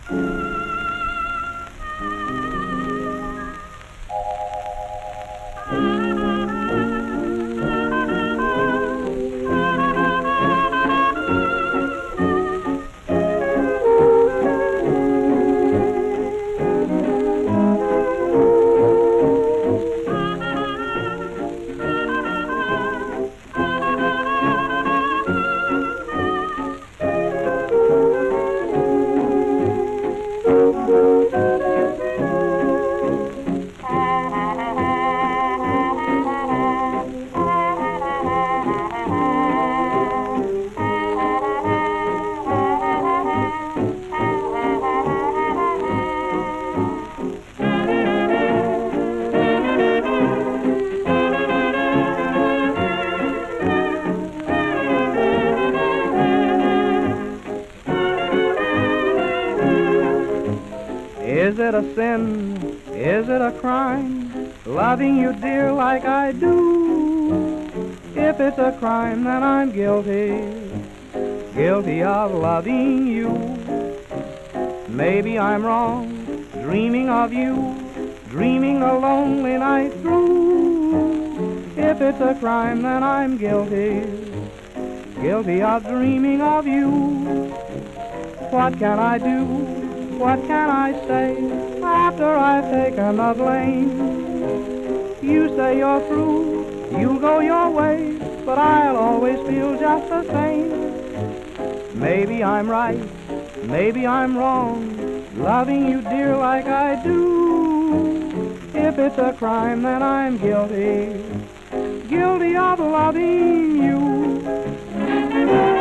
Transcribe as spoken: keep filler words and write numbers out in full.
Is it a sin? Is it a crime? Loving you, dear, like I do. If it's a crime, then I'm guilty, guilty of loving you. Maybe I'm wrong, dreaming of you, dreaming a lonely night through. If it's a crime, then I'm guilty, guilty of dreaming of you. What can I do? What can I say after I've taken the blame? You say you're through, you'll go your way, but I'll always feel just the same. Maybe I'm right, maybe I'm wrong, loving you, dear, like I do. If it's a crime, then I'm guilty, guilty of loving you.